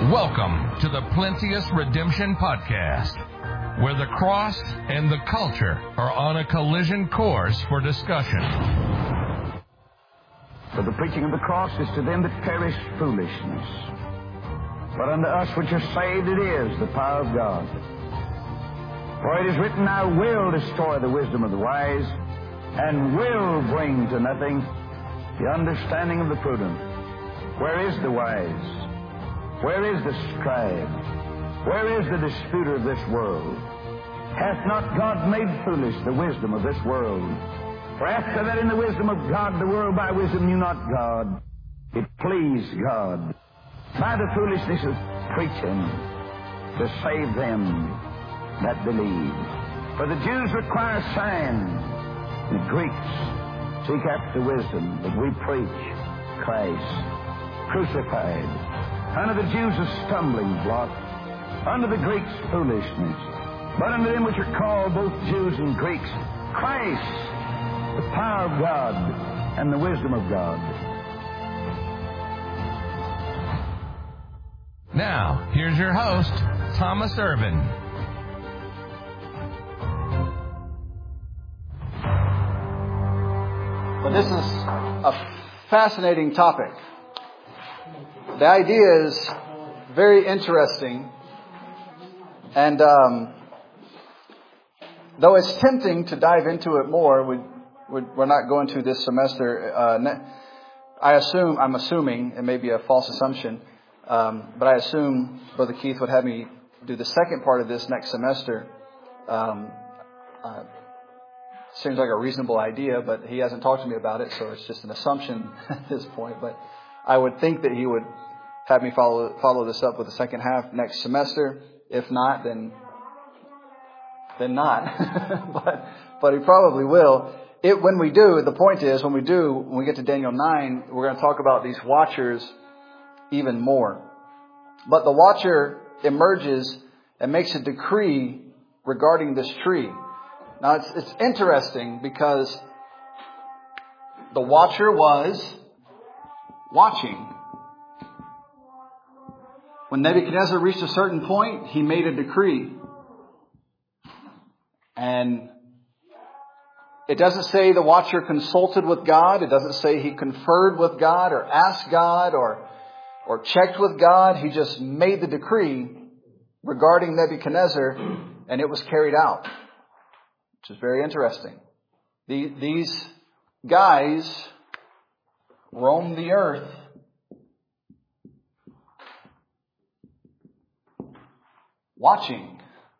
Welcome to the Plenteous Redemption Podcast, where the cross and the culture are on a collision course for discussion. For the preaching of the cross is to them that perish foolishness, but unto us which are saved it is the power of God. For it is written, I will destroy the wisdom of the wise, and will bring to nothing the understanding of the prudent. Where is the wise? Where is the scribe? Where is the disputer of this world? Hath not God made foolish the wisdom of this world? For after that in the wisdom of God, the world by wisdom knew not God. It pleased God by the foolishness of preaching to save them that believe. For the Jews require signs, the Greeks seek after wisdom, but we preach Christ crucified. Unto the Jews a stumbling block, unto the Greeks foolishness, but unto them which are called both Jews and Greeks, Christ, the power of God and the wisdom of God. Now, here's your host, Thomas Irvin. But this is a fascinating topic. The idea is very interesting, and though it's tempting to dive into it more, we're not going to this semester. I'm assuming, it may be a false assumption, but I assume Brother Keith would have me do the second part of this next semester. Seems like a reasonable idea, but he hasn't talked to me about it, so it's just an assumption at this point. But I would think that he would have me follow this up with the second half next semester. If not, then not. but he probably will. When we do, the point is, when we get to Daniel 9, we're going to talk about these watchers even more. But the watcher emerges and makes a decree regarding this tree. Now, it's interesting because the watcher was watching. When Nebuchadnezzar reached a certain point, he made a decree. And it doesn't say the watcher consulted with God. It doesn't say he conferred with God or asked God or checked with God. He just made the decree regarding Nebuchadnezzar, and it was carried out, which is very interesting. These guys roam the earth watching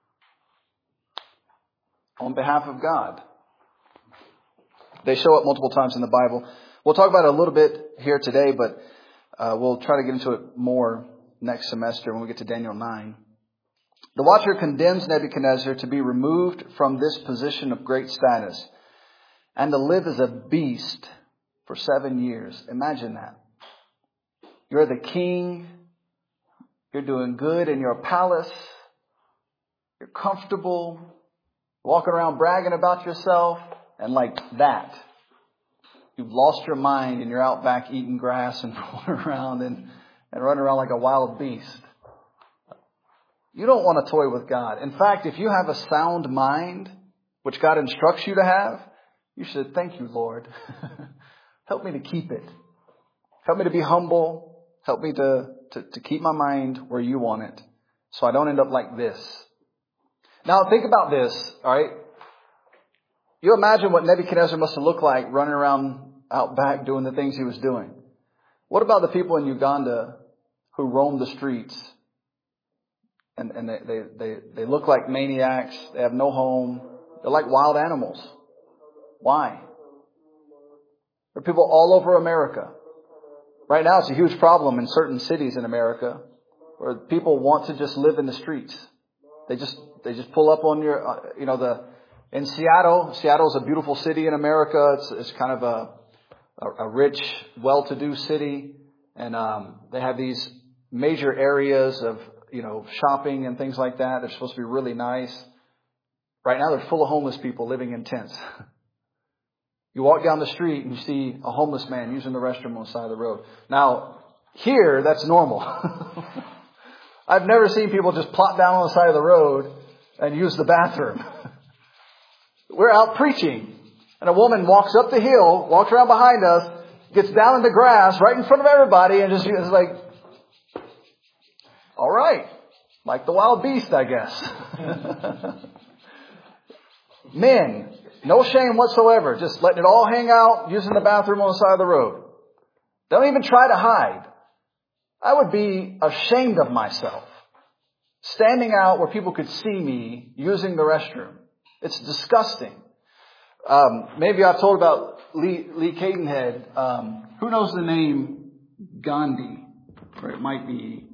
on behalf of God. They show up multiple times in the Bible. We'll talk about it a little bit here today, but we'll try to get into it more next semester when we get to Daniel 9. The watcher condemns Nebuchadnezzar to be removed from this position of great status and to live as a beast for 7 years. Imagine that. You're the king. You're doing good in your palace. You're comfortable, walking around bragging about yourself, and like that, you've lost your mind and you're out back eating grass and rolling around and running around like a wild beast. You don't want to toy with God. In fact, if you have a sound mind, which God instructs you to have, you should thank you, Lord. Help me to keep it. Help me to be humble. Help me to keep my mind where you want it, so I don't end up like this. Now, think about this, all right? You imagine what Nebuchadnezzar must have looked like running around out back doing the things he was doing. What about the people in Uganda who roam the streets and they look like maniacs? They have no home. They're like wild animals. Why? There are people all over America. Right now, it's a huge problem in certain cities in America where people want to just live in the streets. They just pull up on your, in Seattle. Seattle's a beautiful city in America. It's kind of a rich, well-to-do city. And, they have these major areas of, shopping and things like that. They're supposed to be really nice. Right now, they're full of homeless people living in tents. You walk down the street and you see a homeless man using the restroom on the side of the road. Now, here, that's normal. I've never seen people just plop down on the side of the road and use the bathroom. We're out preaching, and a woman walks up the hill, walks around behind us, gets down in the grass right in front of everybody, and just is like, all right, like the wild beast, I guess. Men, no shame whatsoever, just letting it all hang out, using the bathroom on the side of the road. Don't even try to hide. I would be ashamed of myself, standing out where people could see me using the restroom. It's disgusting. Maybe I've told about Lee Cadenhead. Who knows the name Gandhi? Or it might be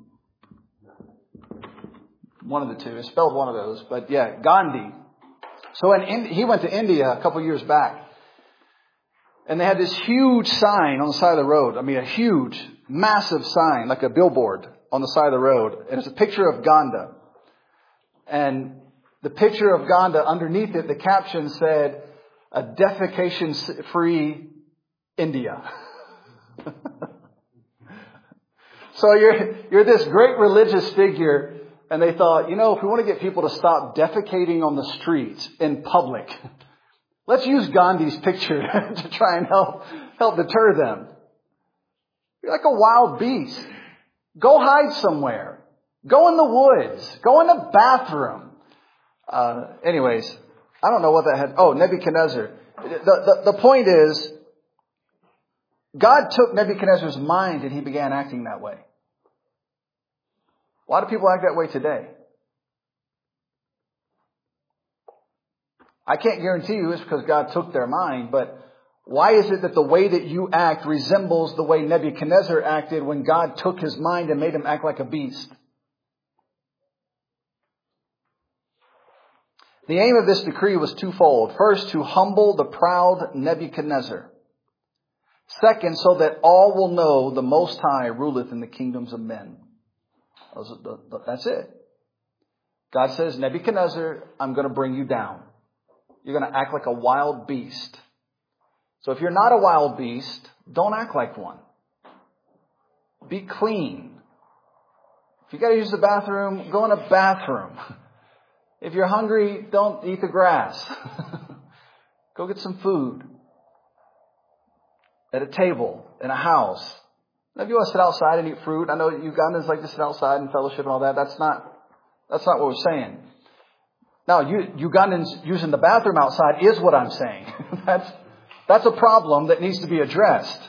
one of the two. It's spelled one of those. But yeah, Gandhi. So he went to India a couple years back. And they had this huge sign on the side of the road. I mean, a huge, massive sign, like a billboard on the side of the road. And it's a picture of Gandhi. And the picture of Gandhi, underneath it, the caption said, "A defecation-free India." So you're this great religious figure, and they thought, if we want to get people to stop defecating on the streets in public, let's use Gandhi's picture to try and help deter them. You're like a wild beast. Go hide somewhere. Go in the woods. Go in the bathroom. Anyways, I don't know what that had. Oh, Nebuchadnezzar. The point is, God took Nebuchadnezzar's mind and he began acting that way. Why do people act that way today? I can't guarantee you it's because God took their mind, but why is it that the way that you act resembles the way Nebuchadnezzar acted when God took his mind and made him act like a beast? The aim of this decree was twofold. First, to humble the proud Nebuchadnezzar. Second, so that all will know the Most High ruleth in the kingdoms of men. That's it. God says, Nebuchadnezzar, I'm going to bring you down. You're going to act like a wild beast. So if you're not a wild beast, don't act like one. Be clean. If you got to use the bathroom, go in a bathroom. If you're hungry, don't eat the grass. Go get some food. At a table, in a house. Now, if you want to sit outside and eat fruit, I know Ugandans like to sit outside and fellowship and all that. That's not what we're saying. Now, Ugandans using the bathroom outside is what I'm saying. That's a problem that needs to be addressed.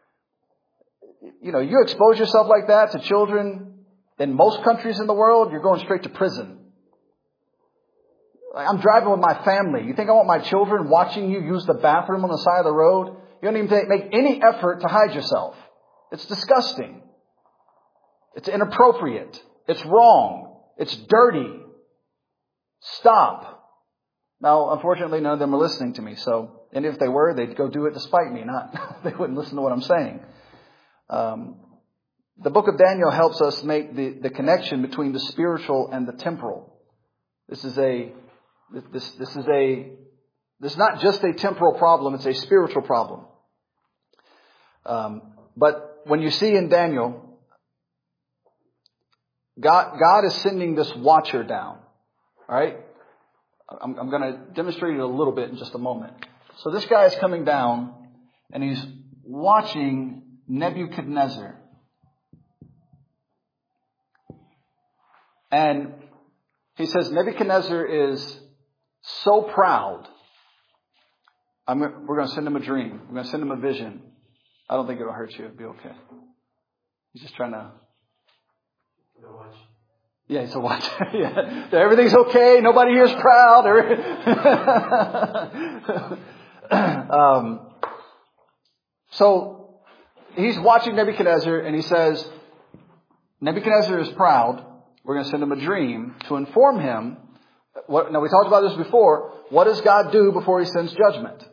You expose yourself like that to children in most countries in the world, you're going straight to prison. I'm driving with my family. You think I want my children watching you use the bathroom on the side of the road? You don't even make any effort to hide yourself. It's disgusting. It's inappropriate. It's wrong. It's dirty. Stop. Now, unfortunately, none of them are listening to me. And if they were, they'd go do it despite me. They wouldn't listen to what I'm saying. The book of Daniel helps us make the connection between the spiritual and the temporal. This is not just a temporal problem, it's a spiritual problem. But when you see in Daniel, God is sending this watcher down. All right? I'm going to demonstrate it a little bit in just a moment. So this guy is coming down and he's watching Nebuchadnezzar. And he says Nebuchadnezzar is so proud. We're going to send him a dream. We're going to send him a vision. I don't think it'll hurt you. It'll be okay. He's just trying to... watch. Yeah, he's a watch. Yeah. Everything's okay. Nobody here's proud. So he's watching Nebuchadnezzar and he says, Nebuchadnezzar is proud. We're going to send him a dream to inform him. Now, we talked about this before. What does God do before he sends judgment?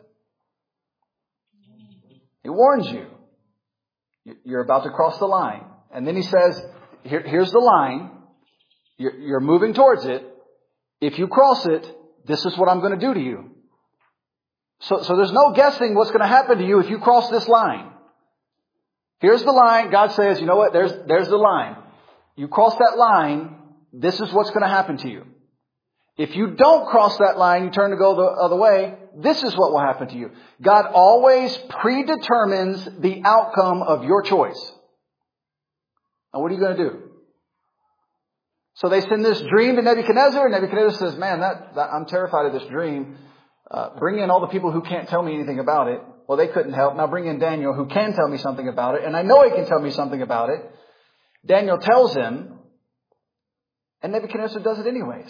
He warns you. You're about to cross the line. And then he says, here's the line. You're moving towards it. If you cross it, this is what I'm going to do to you. So there's no guessing what's going to happen to you if you cross this line. Here's the line. God says, you know what? There's the line. you cross that line, this is what's going to happen to you. If you don't cross that line, you turn to go the other way, this is what will happen to you. God always predetermines the outcome of your choice. Now, what are you going to do? So they send this dream to Nebuchadnezzar, and Nebuchadnezzar says, man, I'm terrified of this dream. Bring in all the people who can't tell me anything about it. Well, they couldn't help. Now bring in Daniel, who can tell me something about it, and I know he can tell me something about it. Daniel tells him, and Nebuchadnezzar does it anyways.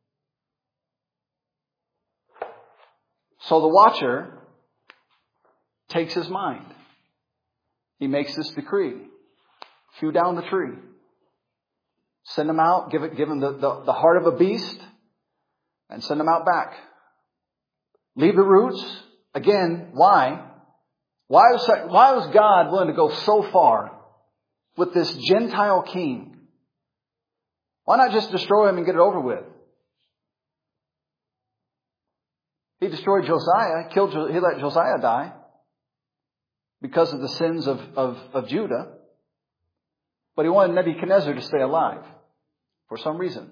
So the watcher takes his mind. He makes this decree. Hew down the tree. Send them out. Give him the heart of a beast. And send them out back. Leave the roots. Again, why? Why was God willing to go so far with this Gentile king? Why not just destroy him and get it over with? He destroyed Josiah, he let Josiah die because of the sins of Judah. But he wanted Nebuchadnezzar to stay alive for some reason.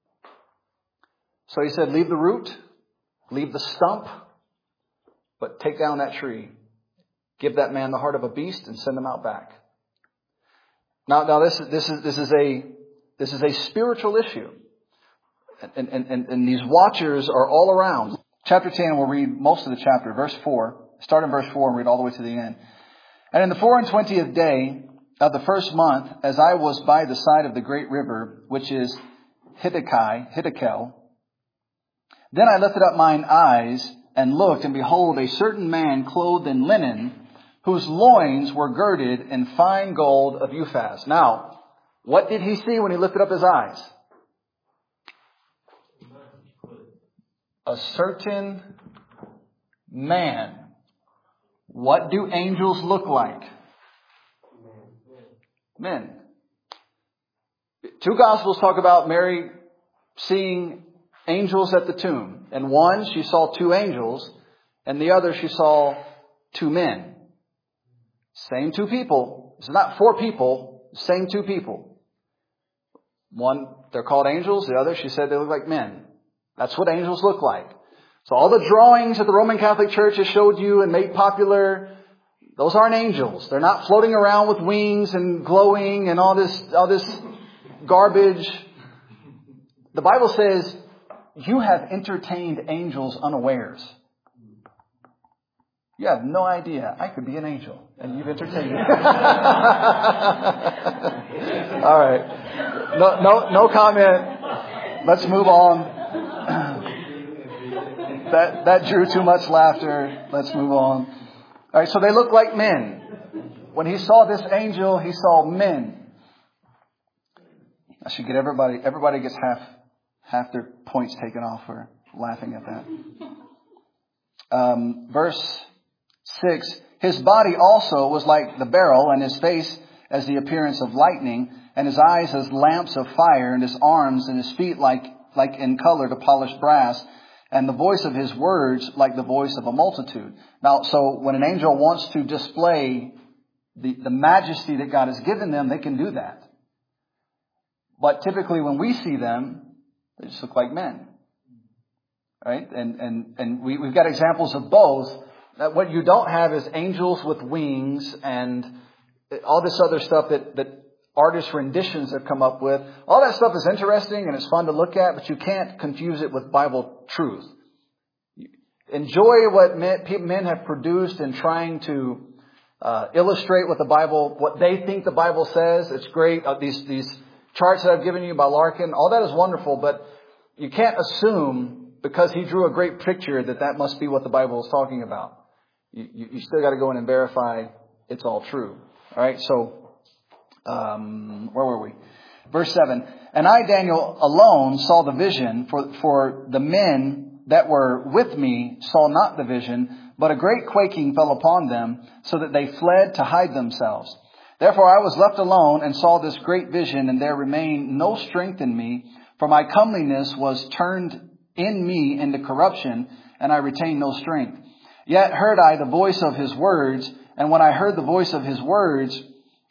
So he said, leave the root, leave the stump, but take down that tree. Give that man the heart of a beast and send him out back. Now this is a spiritual issue. And these watchers are all around. Chapter 10, we'll read most of the chapter, verse 4. Start in verse 4 and read all the way to the end. And in the 24th day of the first month, as I was by the side of the great river, which is Hiddekel, then I lifted up mine eyes and looked, and behold, a certain man clothed in linen, whose loins were girded in fine gold of Uphaz. Now, what did he see when he lifted up his eyes? A certain man. What do angels look like? Men. Two Gospels talk about Mary seeing angels at the tomb. And one, she saw two angels. And the other, she saw two men. Same two people. It's not four people. Same two people. One, they're called angels. The other, she said they look like men. That's what angels look like. So all the drawings that the Roman Catholic Church has showed you and made popular, those aren't angels. They're not floating around with wings and glowing and all this garbage. The Bible says you have entertained angels unawares. You have no idea. I could be an angel, and you've entertained me. All right. No comment. Let's move on. That drew too much laughter. Let's move on. All right, so they look like men. When he saw this angel, he saw men. I should get everybody gets half their points taken off for laughing at that. Verse 6, his body also was like the beryl, and his face as the appearance of lightning, and his eyes as lamps of fire, and his arms and his feet like in color to polished brass, and the voice of his words like the voice of a multitude. Now, so when an angel wants to display the majesty that God has given them, they can do that. But typically when we see them, they just look like men. Right? And we've got examples of both. What you don't have is angels with wings and all this other stuff that artist renditions have come up with. All that stuff is interesting and it's fun to look at, but you can't confuse it with Bible truth. Enjoy what men have produced in trying to illustrate what they think the Bible says. It's great. These charts that I've given you by Larkin, all that is wonderful, but you can't assume because he drew a great picture that must be what the Bible is talking about. You still got to go in and verify it's all true. All right, so where were we? Verse 7. And I, Daniel, alone saw the vision, for the men that were with me saw not the vision, but a great quaking fell upon them, so that they fled to hide themselves. Therefore I was left alone and saw this great vision, and there remained no strength in me, for my comeliness was turned in me into corruption, and I retained no strength. Yet heard I the voice of his words, and when I heard the voice of his words,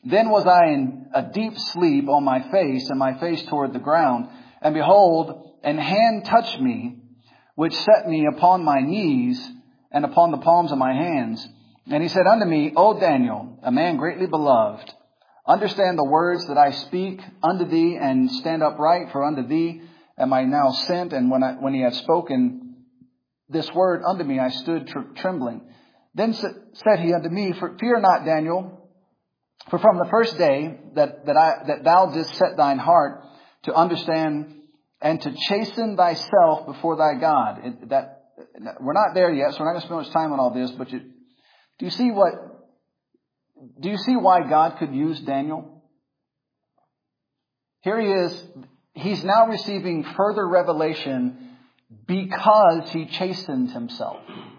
Then was I in a deep sleep on my face, and my face toward the ground. And behold, an hand touched me, which set me upon my knees and upon the palms of my hands. And he said unto me, O Daniel, a man greatly beloved, understand the words that I speak unto thee, and stand upright, for unto thee am I now sent. And when he had spoken this word unto me, I stood trembling. Then said he unto me, Fear not, Daniel, for from the first day that thou didst set thine heart to understand and to chasten thyself before thy God. We're not there yet, so we're not going to spend much time on all this. But do you see why God could use Daniel? Here he is. He's now receiving further revelation because he chastened himself.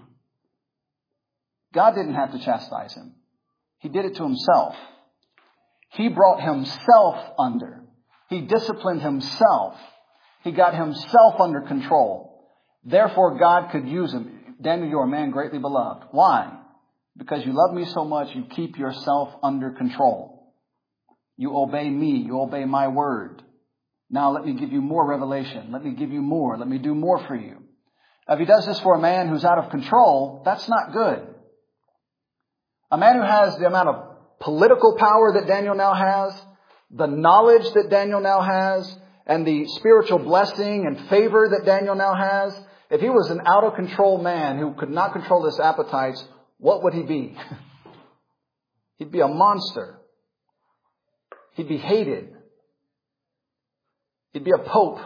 God didn't have to chastise him. He did it to himself. He brought himself under. He disciplined himself. He got himself under control. Therefore, God could use him. Daniel, you're a man greatly beloved. Why? Because you love me so much, you keep yourself under control. You obey me. You obey my word. Now let me give you more revelation. Let me give you more. Let me do more for you. If he does this for a man who's out of control, that's not good. A man who has the amount of political power that Daniel now has, the knowledge that Daniel now has, and the spiritual blessing and favor that Daniel now has, if he was an out of control man who could not control his appetites, what would he be? He'd be a monster. He'd be hated. He'd be a pope.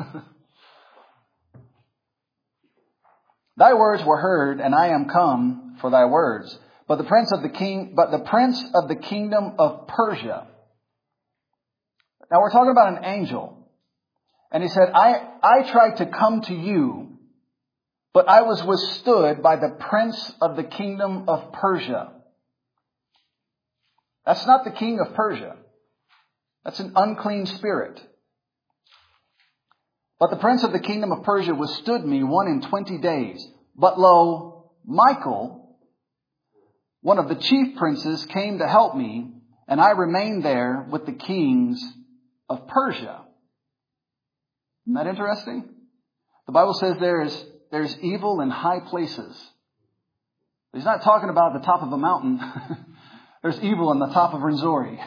Thy words were heard, and I am come for thy words. But the prince of the kingdom of Persia. Now we're talking about an angel. And he said, I tried to come to you, but I was withstood by the prince of the kingdom of Persia. That's not the king of Persia. That's an unclean spirit. But the prince of the kingdom of Persia withstood me 21 days. But lo, Michael, one of the chief princes, came to help me, and I remained there with the kings of Persia. Isn't that interesting? The Bible says there's evil in high places. He's not talking about the top of a mountain. There's evil in the top of Rinzori.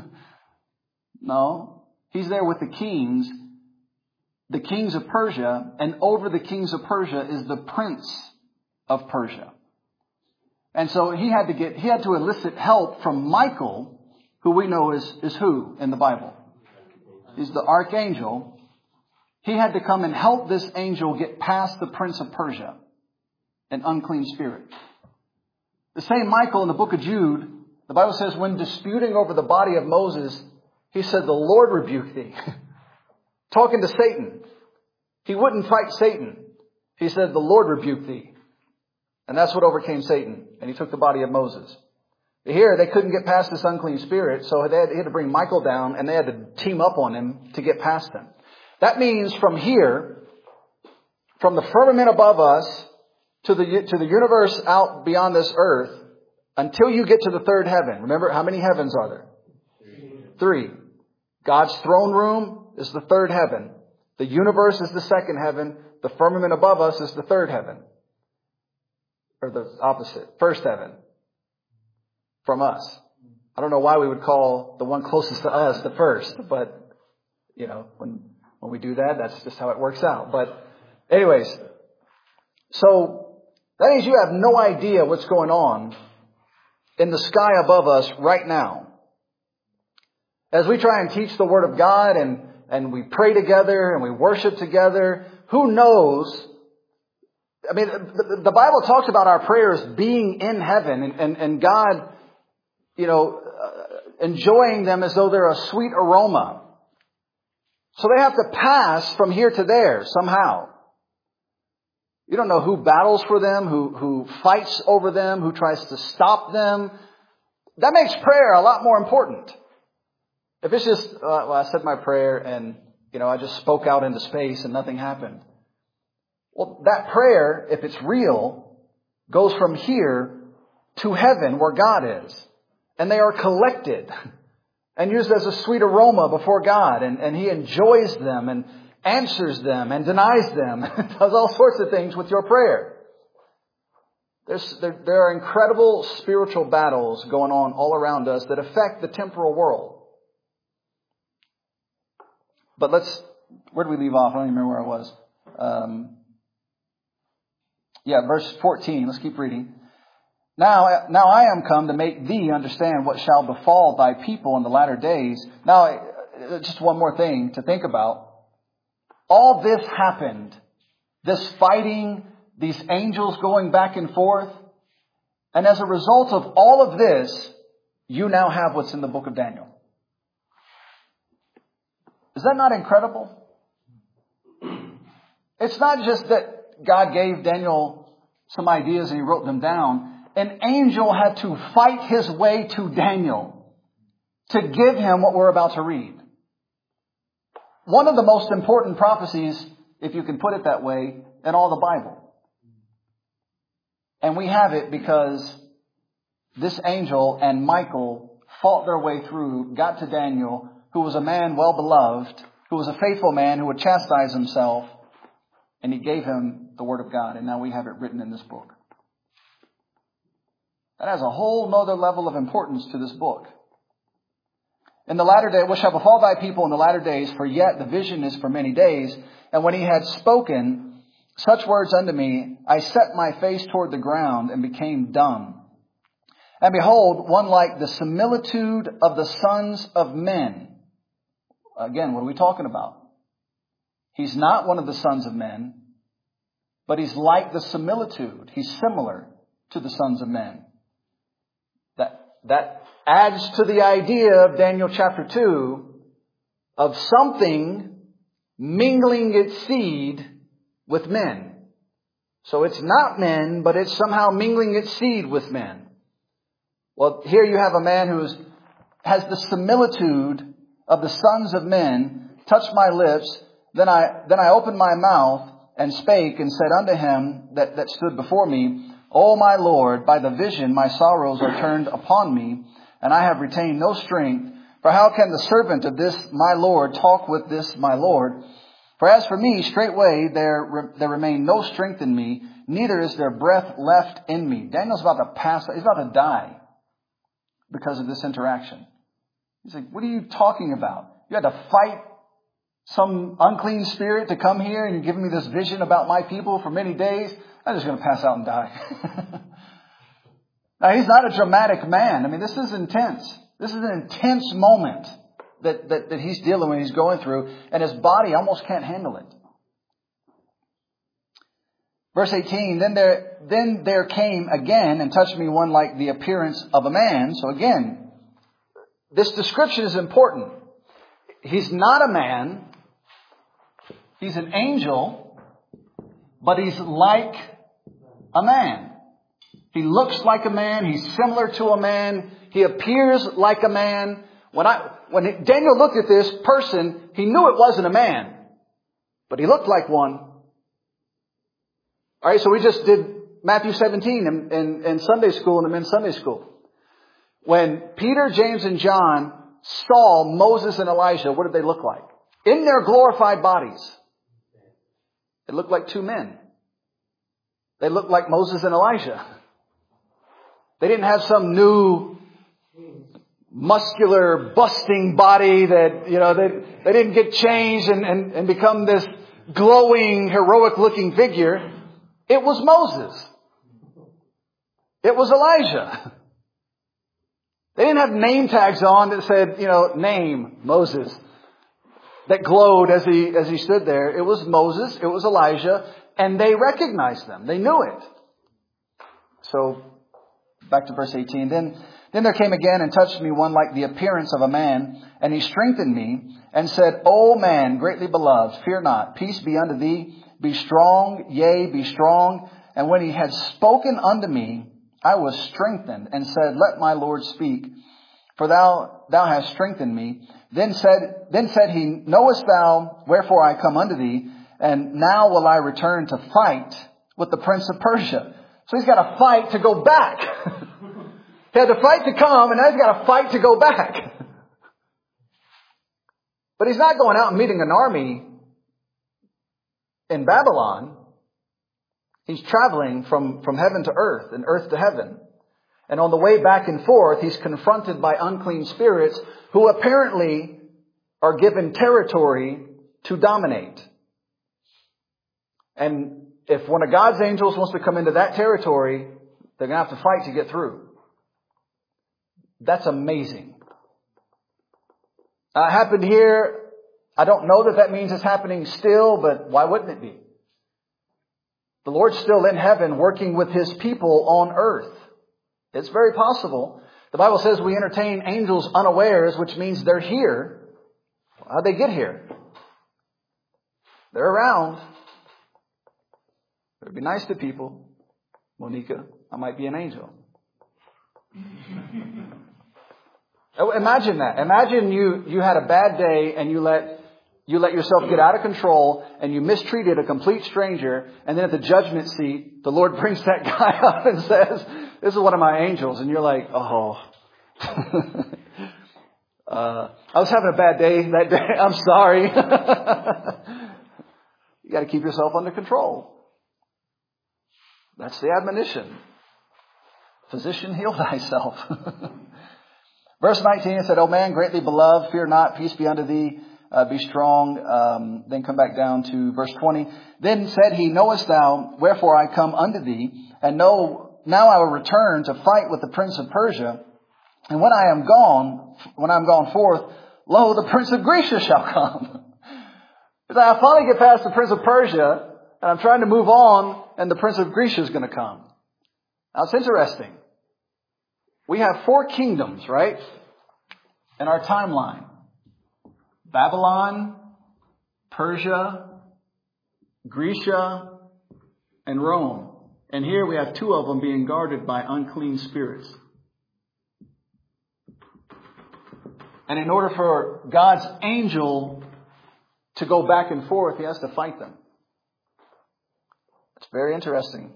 No, he's there with the kings of Persia, and over the kings of Persia is the prince of Persia. And so he had to elicit help from Michael, who we know is who in the Bible? He's the archangel. He had to come and help this angel get past the prince of Persia, an unclean spirit. The same Michael in the book of Jude, the Bible says, when disputing over the body of Moses, he said, the Lord rebuke thee. Talking to Satan. He wouldn't fight Satan. He said, the Lord rebuke thee. And that's what overcame Satan. And he took the body of Moses. Here, they couldn't get past this unclean spirit, so they had to bring Michael down, and they had to team up on him to get past him. That means from here, from the firmament above us to the universe out beyond this earth, until you get to the third heaven. Remember, how many heavens are there? 3. God's throne room is the third heaven. The universe is the second heaven. The firmament above us is the third heaven. Or the opposite, first heaven. From us. I don't know why we would call the one closest to us the first, but, when we do that, that's just how it works out. But anyways, so that means you have no idea what's going on in the sky above us right now. As we try and teach the Word of God and we pray together and we worship together, who knows? I mean, the Bible talks about our prayers being in heaven and God, enjoying them as though they're a sweet aroma. So they have to pass from here to there somehow. You don't know who battles for them, who fights over them, who tries to stop them. That makes prayer a lot more important. If it's just, I said my prayer and, I just spoke out into space and nothing happened. Well, that prayer, if it's real, goes from here to heaven where God is. And they are collected. and used as a sweet aroma before God. And He enjoys them and answers them and denies them. Does all sorts of things with your prayer. There are incredible spiritual battles going on all around us that affect the temporal world. But where did we leave off? I don't even remember where I was. Verse 14. Let's keep reading. Now I am come to make thee understand what shall befall thy people in the latter days. Now, just one more thing to think about. All this happened. This fighting, these angels going back and forth. And as a result of all of this, you now have what's in the book of Daniel. Is that not incredible? It's not just that God gave Daniel some ideas and he wrote them down. An angel had to fight his way to Daniel to give him what we're about to read. One of the most important prophecies, if you can put it that way, in all the Bible. And we have it because this angel and Michael fought their way through, got to Daniel, who was a man well beloved, who was a faithful man who would chastise himself, and he gave him the word of God. And now we have it written in this book. That has a whole nother level of importance to this book. In the latter day, what shall befall thy people in the latter days? For yet the vision is for many days. And when he had spoken such words unto me, I set my face toward the ground and became dumb. And behold, one like the similitude of the sons of men. Again, what are we talking about? He's not one of the sons of men, but he's like the similitude. He's similar to the sons of men. That adds to the idea of Daniel chapter 2 of something mingling its seed with men. So it's not men, but it's somehow mingling its seed with men. Well, here you have a man who has the similitude of the sons of men, touched my lips, then I opened my mouth and spake and said unto him that stood before me, O my Lord, by the vision my sorrows are turned upon me, and I have retained no strength. For how can the servant of this my Lord talk with this my Lord? For as for me, straightway there remain no strength in me, neither is there breath left in me. Daniel's about to pass, he's about to die because of this interaction. He's like, what are you talking about? You had to fight some unclean spirit to come here and you're giving me this vision about my people for many days? I'm just going to pass out and die. Now, he's not a dramatic man. I mean, this is intense. This is an intense moment that he's dealing with, he's going through, and his body almost can't handle it. Verse 18, then there came again and touched me one like the appearance of a man. So again, this description is important. He's not a man. He's an angel, but he's like a man. He looks like a man. He's similar to a man. He appears like a man. When Daniel looked at this person, he knew it wasn't a man, but he looked like one. All right, so we just did Matthew 17 in Sunday school, in the men's Sunday school. When Peter, James, and John saw Moses and Elijah, what did they look like? In their glorified bodies, they looked like two men. They looked like Moses and Elijah. They didn't have some new muscular busting body that, they didn't get changed and become this glowing, heroic looking figure. It was Moses. It was Elijah. They didn't have name tags on that said, name Moses, that glowed as he stood there. It was Moses. It was Elijah. And they recognized them. They knew it. So back to verse 18. Then there came again and touched me one like the appearance of a man, and he strengthened me and said, O man, greatly beloved, fear not. Peace be unto thee. Be strong, yea, be strong. And when he had spoken unto me, I was strengthened and said, let my Lord speak, for thou hast strengthened me. Then said he, knowest thou wherefore I come unto thee? And now will I return to fight with the prince of Persia. So he's got to fight to go back. He had to fight to come, and now he's got to fight to go back. But he's not going out and meeting an army in Babylon. He's traveling from heaven to earth and earth to heaven. And on the way back and forth, he's confronted by unclean spirits who apparently are given territory to dominate. And if one of God's angels wants to come into that territory, they're going to have to fight to get through. That's amazing. It happened here. I don't know that means it's happening still, but why wouldn't it be? The Lord's still in heaven working with His people on earth. It's very possible. The Bible says we entertain angels unawares, which means they're here. How'd they get here? They're around. It'd be nice to people. Monica, I might be an angel. Imagine that. Imagine you had a bad day and you let yourself get out of control and you mistreated a complete stranger, and then at the judgment seat, the Lord brings that guy up and says, "This is one of my angels." And you're like, "Oh, I was having a bad day that day. I'm sorry." You got to keep yourself under control. That's the admonition. Physician, heal thyself. Verse 19, it said, "O man, greatly beloved, fear not, peace be unto thee, be strong." Then come back down to verse 20. "Then said he, Knowest thou wherefore I come unto thee? And know, now I will return to fight with the prince of Persia. And when I am gone forth, lo, the prince of Grecia shall come." It's like, I finally get past the prince of Persia, and I'm trying to move on, and the prince of Grecia is going to come. Now, it's interesting. We have 4 kingdoms, right, in our timeline. Babylon, Persia, Grecia, and Rome. And here we have 2 of them being guarded by unclean spirits. And in order for God's angel to go back and forth, He has to fight them. It's very interesting.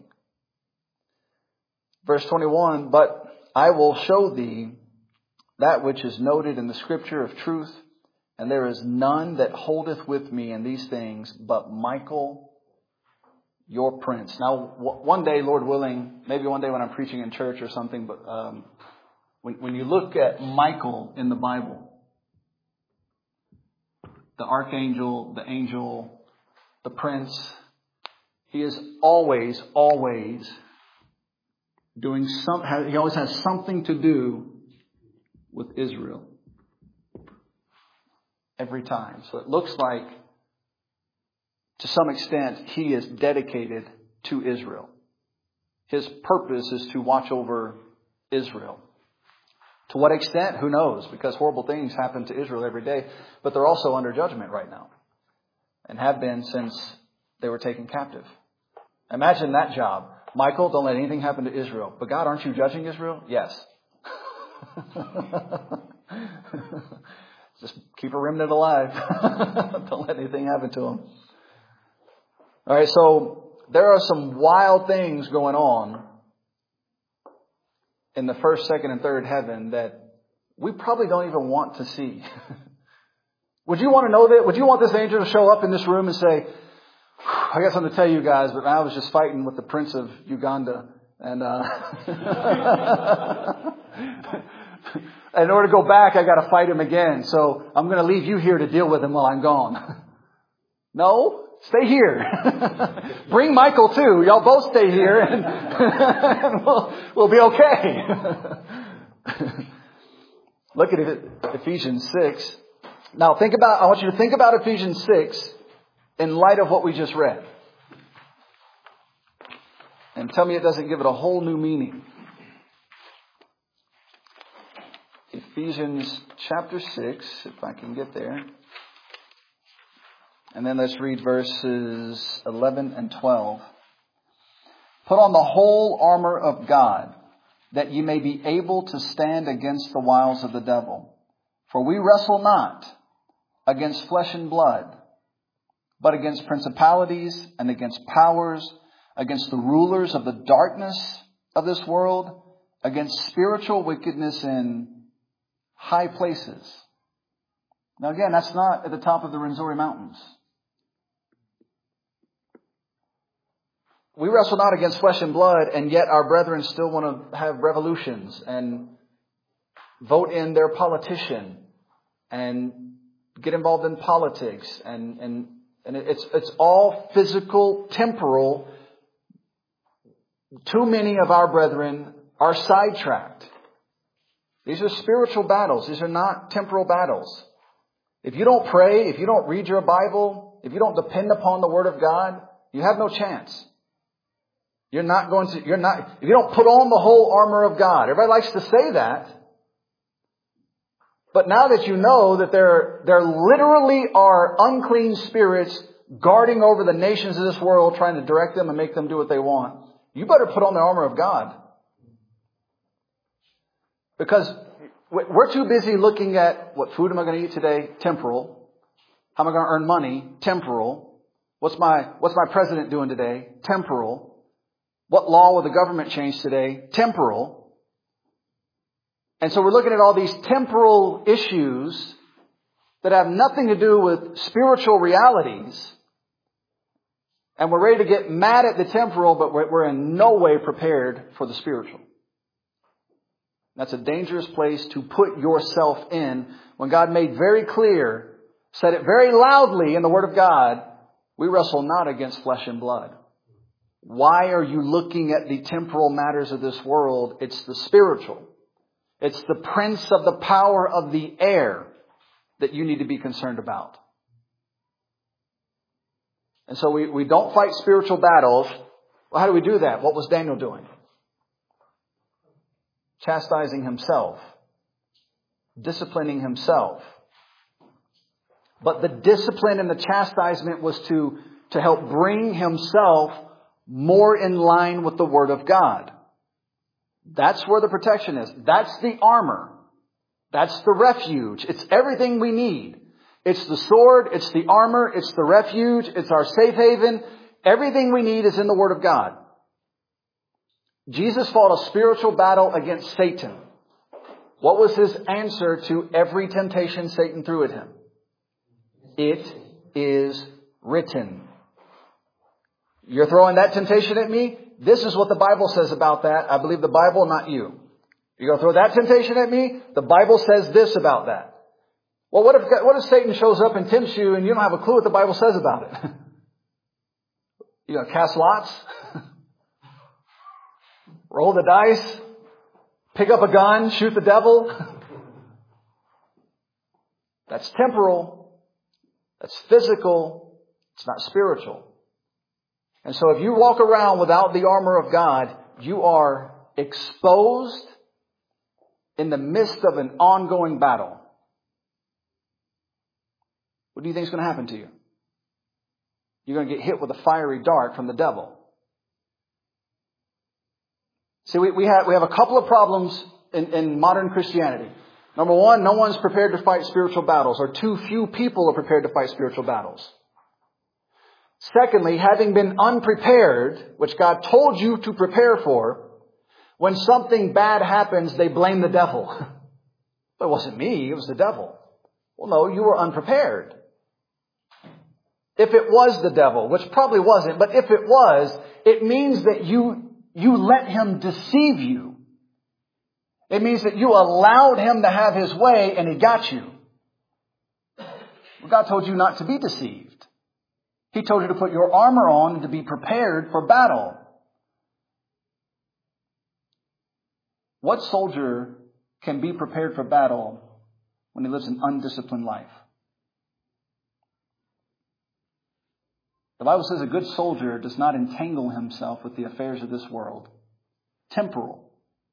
Verse 21, "But I will show thee that which is noted in the scripture of truth, and there is none that holdeth with me in these things, but Michael, your prince." Now, one day, Lord willing, maybe one day when I'm preaching in church or something, but when you look at Michael in the Bible, the archangel, the angel, the prince, he is always doing he always has something to do with Israel. Every time. So it looks like, to some extent, he is dedicated to Israel. His purpose is to watch over Israel. To what extent? Who knows? Because horrible things happen to Israel every day. But they're also under judgment right now. And have been since they were taken captive. Imagine that job. Michael, don't let anything happen to Israel. But God, aren't you judging Israel? Yes. Just keep a remnant alive. Don't let anything happen to them. All right, so there are some wild things going on in the first, second, and third heaven that we probably don't even want to see. Would you want to know that? Would you want this angel to show up in this room and say, "I got something to tell you guys, but I was just fighting with the prince of Uganda. And in order to go back, I got to fight him again. So I'm going to leave you here to deal with him while I'm gone." No, stay here. Bring Michael too. Y'all both stay here and we'll be okay. Look at it, Ephesians 6. Now I want you to think about Ephesians 6 in light of what we just read. And tell me it doesn't give it a whole new meaning. Ephesians chapter 6, if I can get there. And then let's read verses 11 and 12. "Put on the whole armor of God, that ye may be able to stand against the wiles of the devil. For we wrestle not against flesh and blood, but against principalities and against powers, against the rulers of the darkness of this world, against spiritual wickedness in high places. Now again, that's not at the top of the Rwenzori Mountains. We wrestle not against flesh and blood, and yet our brethren still want to have revolutions and vote in their politician and get involved in politics. And it's all physical, temporal. Too many of our brethren are sidetracked. These are spiritual battles. These are not temporal battles. If you don't pray, if you don't read your Bible, if you don't depend upon the Word of God, you have no chance. If you don't put on the whole armor of God. Everybody likes to say that. But now that you know that there literally are unclean spirits guarding over the nations of this world, trying to direct them and make them do what they want, you better put on the armor of God. Because we're too busy looking at what food am I going to eat today? Temporal. How am I going to earn money? Temporal. What's my president doing today? Temporal. What law will the government change today? Temporal. And so we're looking at all these temporal issues that have nothing to do with spiritual realities. And we're ready to get mad at the temporal, but we're in no way prepared for the spiritual. That's a dangerous place to put yourself in when God made very clear, said it very loudly in the Word of God, we wrestle not against flesh and blood. Why are you looking at the temporal matters of this world? It's the spiritual. It's the prince of the power of the air that you need to be concerned about. And so we don't fight spiritual battles. Well, how do we do that? What was Daniel doing? Chastising himself. Disciplining himself. But the discipline and the chastisement was to help bring himself more in line with the Word of God. That's where the protection is. That's the armor. That's the refuge. It's everything we need. It's the sword. It's the armor. It's the refuge. It's our safe haven. Everything we need is in the Word of God. Jesus fought a spiritual battle against Satan. What was his answer to every temptation Satan threw at him? It is written. You're throwing that temptation at me? This is what the Bible says about that. I believe the Bible, not you. You're going to throw that temptation at me? The Bible says this about that. Well, what if Satan shows up and tempts you and you don't have a clue what the Bible says about it? You're going to cast lots? Roll the dice? Pick up a gun? Shoot the devil? That's temporal. That's physical. It's not spiritual. And so if you walk around without the armor of God, you are exposed in the midst of an ongoing battle. What do you think is going to happen to you? You're going to get hit with a fiery dart from the devil. See, we have a couple of problems in modern Christianity. Number one, no one's prepared to fight spiritual battles, or too few people are prepared to fight spiritual battles. Secondly, having been unprepared, which God told you to prepare for, when something bad happens, they blame the devil. But it wasn't me, it was the devil. Well, no, you were unprepared. If it was the devil, which probably wasn't, but if it was, it means that you let him deceive you. It means that you allowed him to have his way and he got you. Well, God told you not to be deceived. He told you to put your armor on and to be prepared for battle. What soldier can be prepared for battle when he lives an undisciplined life? The Bible says a good soldier does not entangle himself with the affairs of this world. Temporal.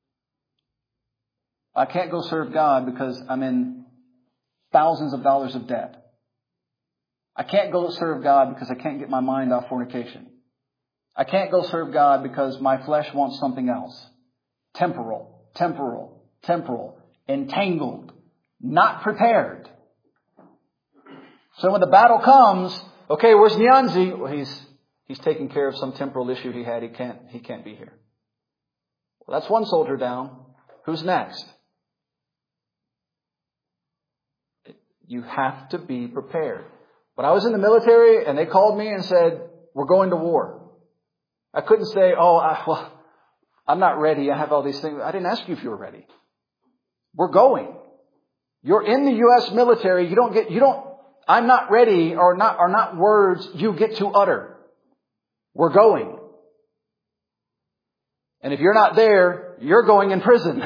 I can't go serve God because I'm in thousands of dollars of debt. I can't go serve God because I can't get my mind off fornication. I can't go serve God because my flesh wants something else. Temporal, temporal, temporal, entangled, not prepared. So when the battle comes, okay, where's Nyanzi? Well, he's taking care of some temporal issue he had. He can't be here. Well, that's one soldier down. Who's next? You have to be prepared. When I was in the military and they called me and said, we're going to war, I couldn't say, I'm not ready. I have all these things. I didn't ask you if you were ready. We're going. You're in the U.S. military. I'm not ready are not words you get to utter. We're going. And if you're not there, you're going in prison.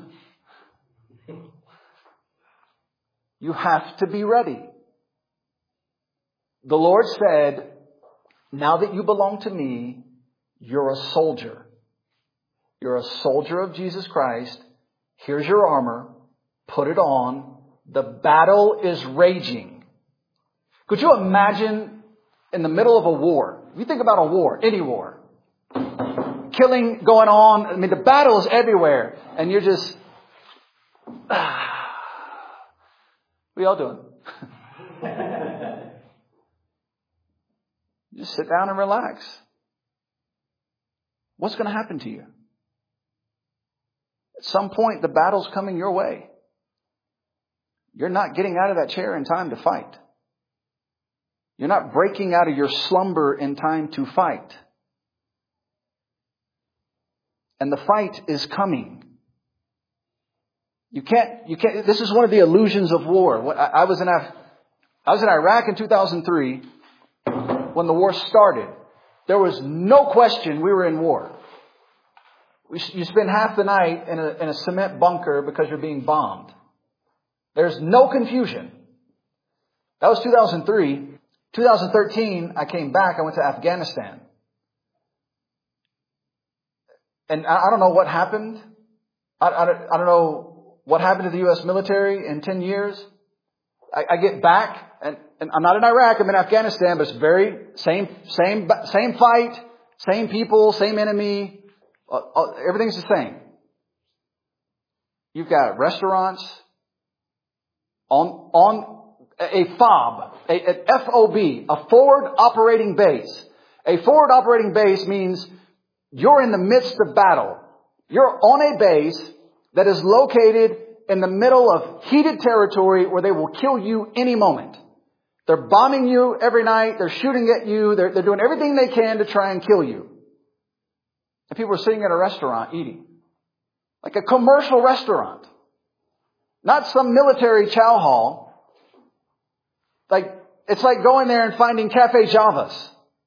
You have to be ready. The Lord said, now that you belong to me, you're a soldier. You're a soldier of Jesus Christ. Here's your armor. Put it on. The battle is raging. Could you imagine in the middle of a war? If you think about a war, any war, killing going on. I mean, the battle is everywhere. And you're just, what are y'all doing? Just sit down and relax. What's going to happen to you? At some point, the battle's coming your way. You're not getting out of that chair in time to fight. You're not breaking out of your slumber in time to fight. And the fight is coming. You can't, this is one of the illusions of war. I was in Iraq in 2003 when the war started. There was no question we were in war. You spend half the night in a cement bunker because you're being bombed. There's no confusion. That was 2003. 2013, I came back. I went to Afghanistan. And I don't know what happened. I don't know what happened to the U.S. military in 10 years. I get back, and I'm not in Iraq. I'm in Afghanistan, but it's very same fight, same people, same enemy. Everything's the same. You've got restaurants on a FOB, an FOB, a forward operating base. A forward operating base means you're in the midst of battle. You're on a base that is located in the middle of heated territory where they will kill you any moment. They're bombing you every night. They're shooting at you. They're doing everything they can to try and kill you. And people are sitting at a restaurant eating. Like a commercial restaurant. Not some military chow hall. It's like going there and finding Cafe Javas.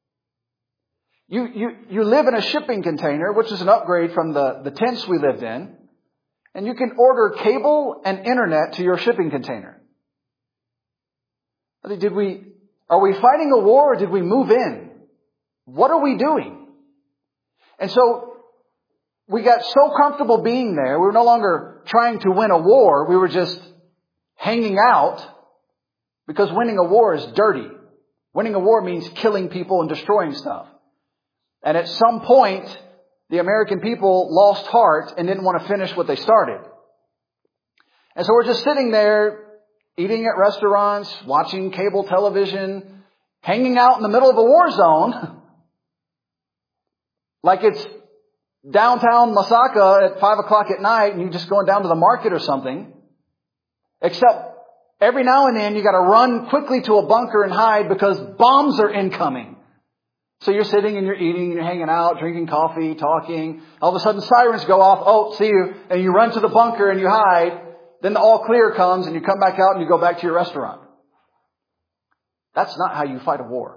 You live in a shipping container, which is an upgrade from the tents we lived in. And you can order cable and internet to your shipping container. Are we fighting a war or did we move in? What are we doing? And so we got so comfortable being there. We were no longer trying to win a war. We were just hanging out because winning a war is dirty. Winning a war means killing people and destroying stuff. And at some point, the American people lost heart and didn't want to finish what they started. And so we're just sitting there, eating at restaurants, watching cable television, hanging out in the middle of a war zone, like it's downtown Masaka at 5 o'clock at night and you're just going down to the market or something. Except every now and then you got to run quickly to a bunker and hide because bombs are incoming. So you're sitting and you're eating and you're hanging out, drinking coffee, talking. All of a sudden sirens go off. Oh, see you. And you run to the bunker and you hide. Then the all clear comes and you come back out and you go back to your restaurant. That's not how you fight a war.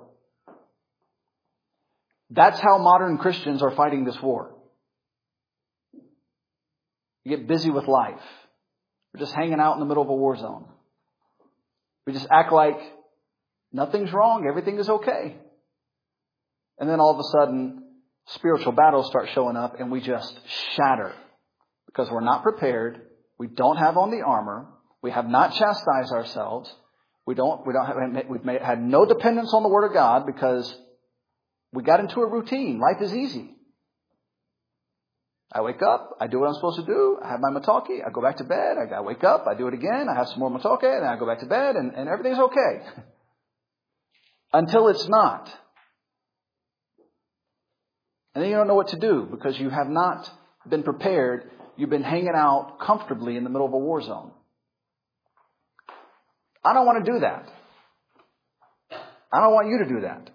That's how modern Christians are fighting this war. You get busy with life. We're just hanging out in the middle of a war zone. We just act like nothing's wrong. Everything is okay. And then all of a sudden, spiritual battles start showing up and we just shatter because we're not prepared. We don't have on the armor. We have not chastised ourselves. We've had no dependence on the Word of God because we got into a routine. Life is easy. I wake up. I do what I'm supposed to do. I have my mataki. I go back to bed. I wake up. I do it again. I have some more matake. And then I go back to bed and everything's okay. Until it's not. And then you don't know what to do because you have not been prepared. You've been hanging out comfortably in the middle of a war zone. I don't want to do that. I don't want you to do that.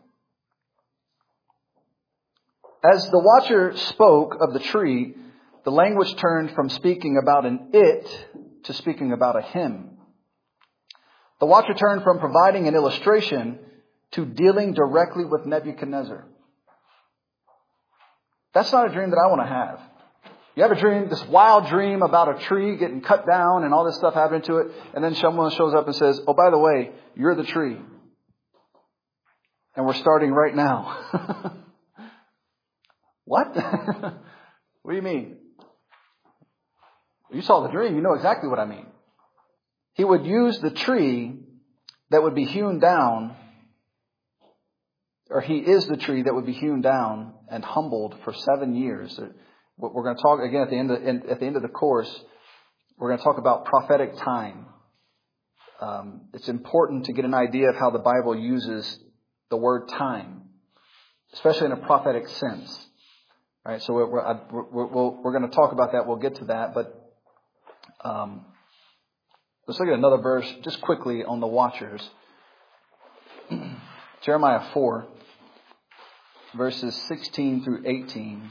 As the watcher spoke of the tree, the language turned from speaking about an it to speaking about a him. The watcher turned from providing an illustration to dealing directly with Nebuchadnezzar. That's not a dream that I want to have. You have a dream, this wild dream about a tree getting cut down and all this stuff happening to it, and then someone shows up and says, oh, by the way, you're the tree. And we're starting right now. What? What do you mean? You saw the dream. You know exactly what I mean. He would use the tree that would be hewn down, or he is the tree that would be hewn down and humbled for 7 years. We're going to talk again at the end of the course. We're going to talk about prophetic time. It's important to get an idea of how the Bible uses the word time, especially in a prophetic sense. All right, so we're going to talk about that. We'll get to that, but let's look at another verse just quickly on the watchers. Jeremiah 4, verses 16 through 18.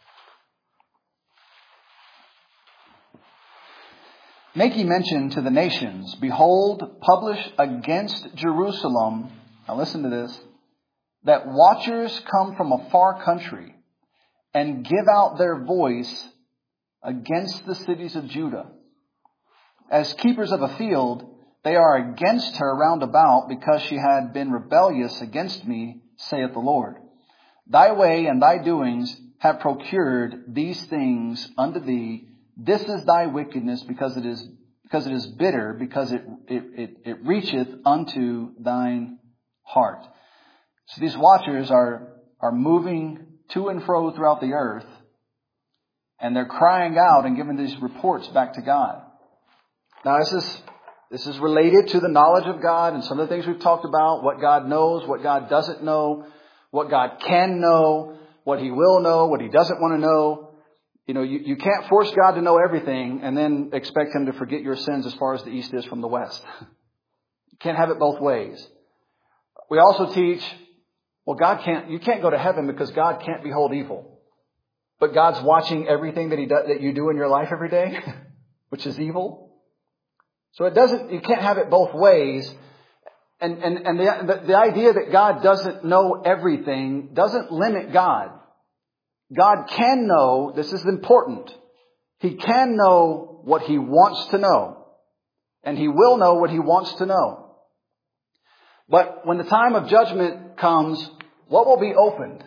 Make ye mention to the nations, behold, publish against Jerusalem, now listen to this, that watchers come from a far country and give out their voice against the cities of Judah. As keepers of a field, they are against her round about, because she had been rebellious against me, saith the Lord. Thy way and thy doings have procured these things unto thee. This is thy wickedness, because it is bitter, because it reacheth unto thine heart. So these watchers are moving to and fro throughout the earth, and they're crying out and giving these reports back to God. Now this is related to the knowledge of God and some of the things we've talked about, what God knows, what God doesn't know, what God can know, what He will know, what He doesn't want to know. You know, you can't force God to know everything and then expect Him to forget your sins as far as the east is from the west. You can't have it both ways. We also teach, well, you can't go to heaven because God can't behold evil. But God's watching everything that you do in your life every day, which is evil. So you can't have it both ways. And the idea that God doesn't know everything doesn't limit God. God can know, this is important, He can know what He wants to know. And He will know what He wants to know. But when the time of judgment comes, what will be opened?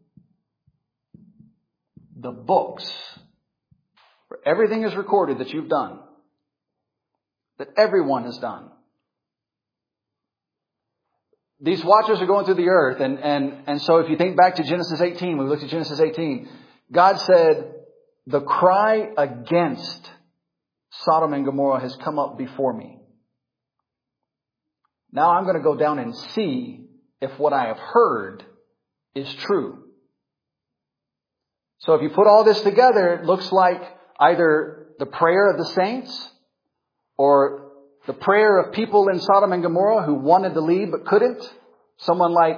The books. Where everything is recorded that you've done. That everyone has done. These watchers are going through the earth, and so if you think back to Genesis 18, we looked at Genesis 18, God said, the cry against Sodom and Gomorrah has come up before me. Now I'm going to go down and see if what I have heard is true. So if you put all this together, it looks like either the prayer of the saints or the prayer of people in Sodom and Gomorrah who wanted to leave but couldn't. Someone like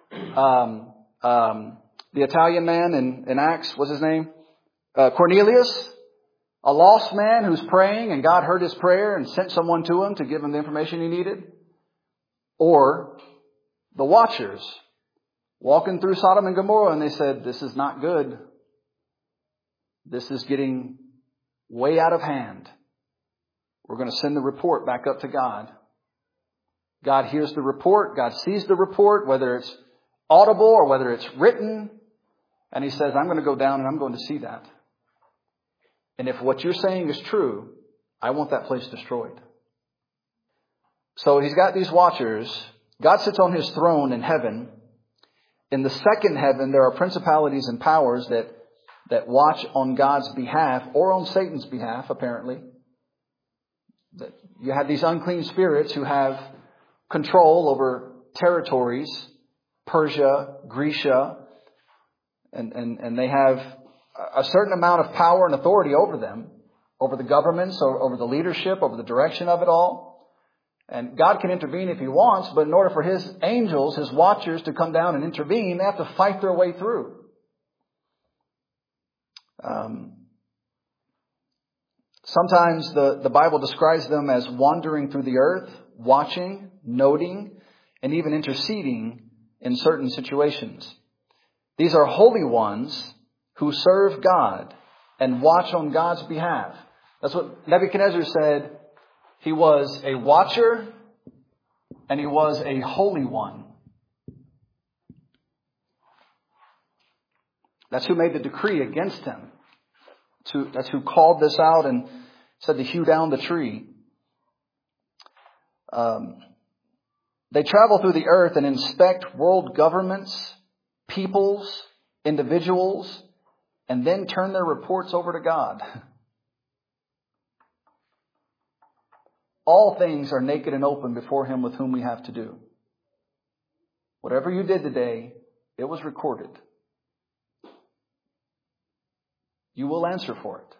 the Italian man in Acts, what's his name? Cornelius. A lost man who's praying and God heard his prayer and sent someone to him to give him the information he needed. Or the watchers walking through Sodom and Gomorrah, and they said, this is not good. This is getting way out of hand. We're going to send the report back up to God. God hears the report. God sees the report, whether it's audible or whether it's written. And He says, I'm going to go down and I'm going to see that. And if what you're saying is true, I want that place destroyed. So He's got these watchers. God sits on His throne in heaven. In the second heaven, there are principalities and powers that watch on God's behalf or on Satan's behalf, apparently. You have these unclean spirits who have control over territories, Persia, Grecia, and they have a certain amount of power and authority over them, over the governments, over the leadership, over the direction of it all. And God can intervene if He wants, but in order for His angels, His watchers, to come down and intervene, they have to fight their way through. Sometimes the Bible describes them as wandering through the earth, watching, noting, and even interceding in certain situations. These are holy ones who serve God and watch on God's behalf. That's what Nebuchadnezzar said. He was a watcher and he was a holy one. That's who made the decree against him. That's who called this out and said to hew down the tree. They travel through the earth and inspect world governments, peoples, individuals, and then turn their reports over to God. All things are naked and open before Him with whom we have to do. Whatever you did today, it was recorded. You will answer for it.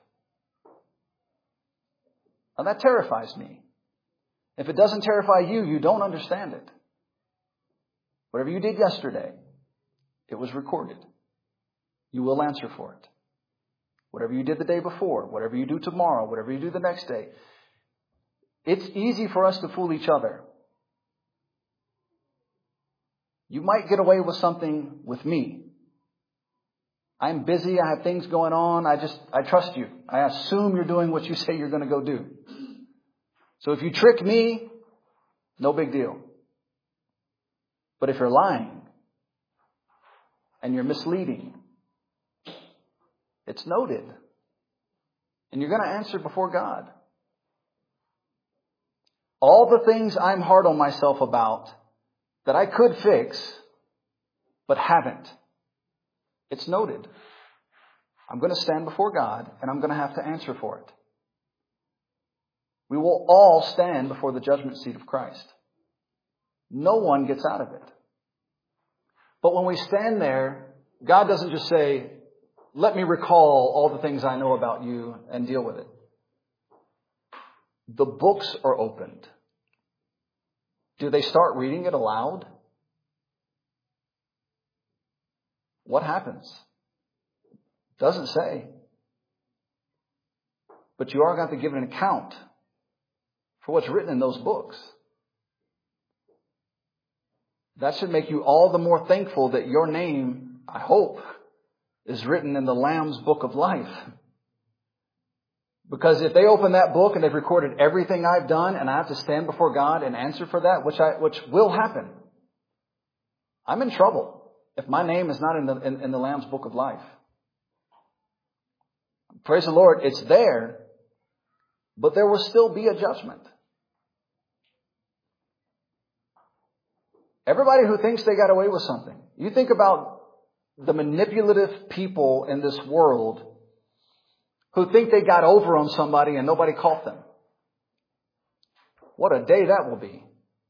Now that terrifies me. If it doesn't terrify you, you don't understand it. Whatever you did yesterday, it was recorded. You will answer for it. Whatever you did the day before, whatever you do tomorrow, whatever you do the next day. It's easy for us to fool each other. You might get away with something with me. I'm busy. I have things going on. I trust you. I assume you're doing what you say you're going to go do. So if you trick me, no big deal. But if you're lying and you're misleading, it's noted. And you're going to answer before God. All the things I'm hard on myself about that I could fix, but haven't. It's noted. I'm going to stand before God and I'm going to have to answer for it. We will all stand before the judgment seat of Christ. No one gets out of it. But when we stand there, God doesn't just say, let me recall all the things I know about you and deal with it. The books are opened. Do they start reading it aloud? What happens? Doesn't say. But you are going to have to give an account for what's written in those books. That should make you all the more thankful that your name, I hope, is written in the Lamb's book of life. Because if they open that book and they've recorded everything I've done and I have to stand before God and answer for that, which will happen, I'm in trouble if my name is not in the Lamb's book of life. Praise the Lord, it's there, but there will still be a judgment. Everybody who thinks they got away with something. You think about the manipulative people in this world who think they got over on somebody and nobody caught them. What a day that will be.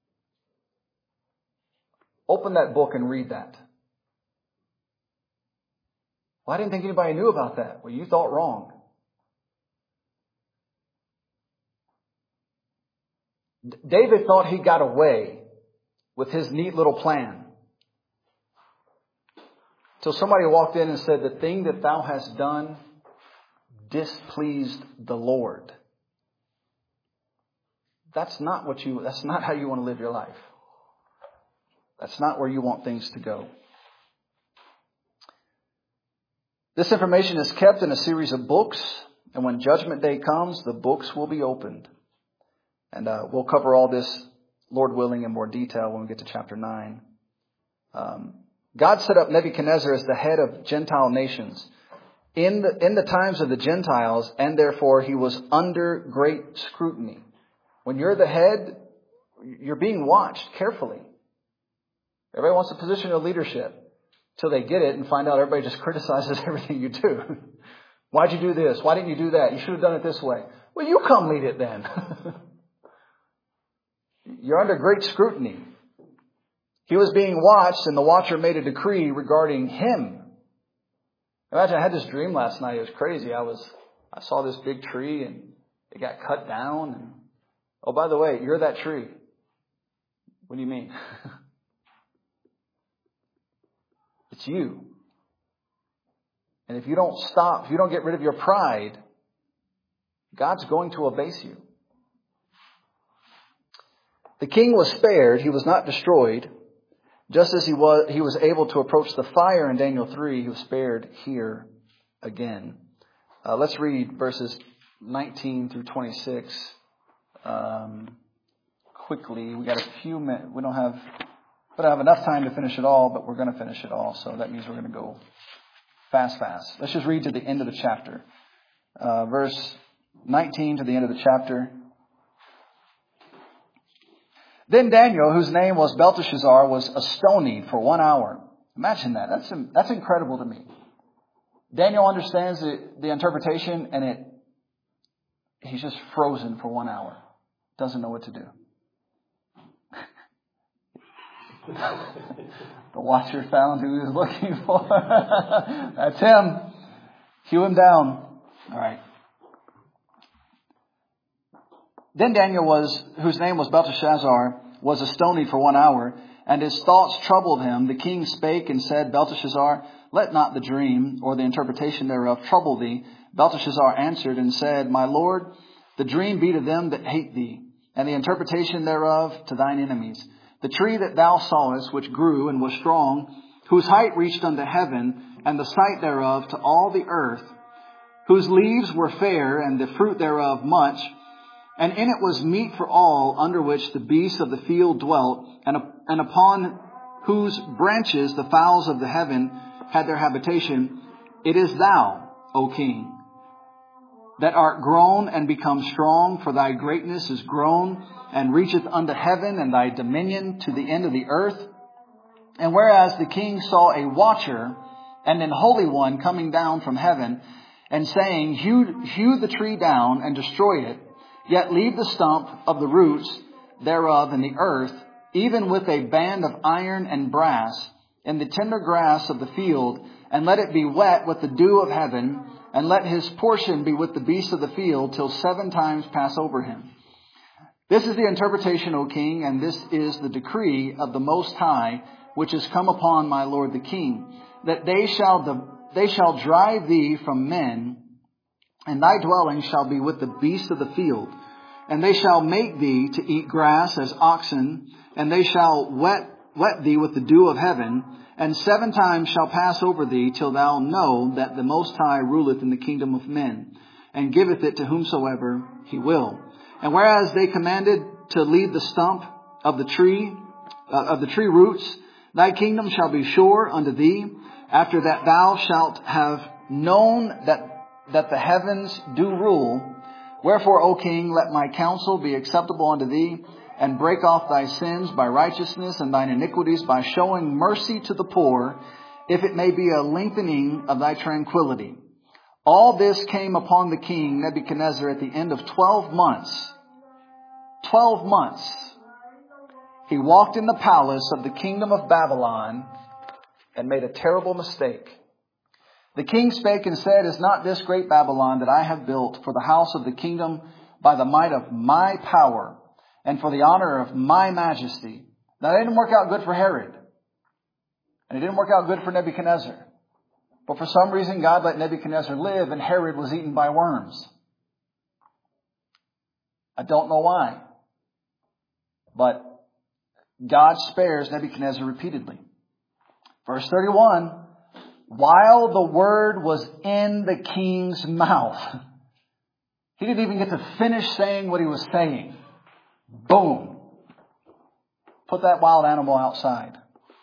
Open that book and read that. Well, I didn't think anybody knew about that. Well, you thought wrong. David thought he got away with his neat little plan. Till somebody walked in and said, the thing that thou hast done displeased the Lord. That's not how you want to live your life. That's not where you want things to go. This information is kept in a series of books, and when Judgment Day comes, the books will be opened. And we'll cover all this, Lord willing, in more detail when we get to chapter 9. God set up Nebuchadnezzar as the head of Gentile nations in the times of the Gentiles, and therefore he was under great scrutiny. When you're the head, you're being watched carefully. Everybody wants a position of leadership till they get it and find out everybody just criticizes everything you do. Why'd you do this? Why didn't you do that? You should have done it this way. Well, you come lead it then. You're under great scrutiny. He was being watched, and the watcher made a decree regarding him. Imagine, I had this dream last night. It was crazy. I saw this big tree, and it got cut down. And, oh, by the way, you're that tree. What do you mean? It's you. And if you don't stop, if you don't get rid of your pride, God's going to abase you. The king was spared. He was not destroyed. Just as he was able to approach the fire in Daniel 3, he was spared here again. Let's read verses 19 through 26 quickly. We got a few minutes. We don't have enough time to finish it all, but we're going to finish it all. So that means we're going to go fast. Let's just read to the end of the chapter. Verse 19 to the end of the chapter. Then Daniel, whose name was Belteshazzar, was astonied for 1 hour. Imagine that. That's incredible to me. Daniel understands the interpretation, and he's just frozen for 1 hour. Doesn't know what to do. The watcher found who he was looking for. That's him. Cue him down. All right. Then Daniel whose name was Belteshazzar, was astonied for 1 hour, and his thoughts troubled him. The king spake and said, Belteshazzar, let not the dream or the interpretation thereof trouble thee. Belteshazzar answered and said, My lord, the dream be to them that hate thee, and the interpretation thereof to thine enemies. The tree that thou sawest, which grew and was strong, whose height reached unto heaven, and the sight thereof to all the earth, whose leaves were fair, and the fruit thereof much, and in it was meat for all, under which the beasts of the field dwelt, and upon whose branches the fowls of the heaven had their habitation. It is thou, O king, that art grown and become strong, for thy greatness is grown, and reacheth unto heaven, and thy dominion to the end of the earth. And whereas the king saw a watcher and an holy one coming down from heaven, and saying, Hew the tree down and destroy it, yet leave the stump of the roots thereof in the earth, even with a band of iron and brass, in the tender grass of the field, and let it be wet with the dew of heaven, and let his portion be with the beasts of the field, till 7 times pass over him. This is the interpretation, O king, and this is the decree of the Most High, which is come upon my lord the king, that they shall drive thee from men, and thy dwelling shall be with the beasts of the field. And they shall make thee to eat grass as oxen, and they shall wet thee with the dew of heaven, and 7 times shall pass over thee, till thou know that the Most High ruleth in the kingdom of men, and giveth it to whomsoever he will. And whereas they commanded to leave the stump of the tree roots, thy kingdom shall be sure unto thee, after that thou shalt have known that the heavens do rule. Wherefore, O king, let my counsel be acceptable unto thee, and break off thy sins by righteousness, and thine iniquities by showing mercy to the poor, if it may be a lengthening of thy tranquility. All this came upon the king Nebuchadnezzar at the end of 12 months. 12 months. He walked in the palace of the kingdom of Babylon and made a terrible mistake. The king spake and said, Is not this great Babylon that I have built for the house of the kingdom by the might of my power and for the honor of my majesty? Now, that didn't work out good for Herod. And it didn't work out good for Nebuchadnezzar. But for some reason, God let Nebuchadnezzar live, and Herod was eaten by worms. I don't know why. But God spares Nebuchadnezzar repeatedly. Verse 31, while the word was in the king's mouth. He didn't even get to finish saying what he was saying. Boom. Put that wild animal outside.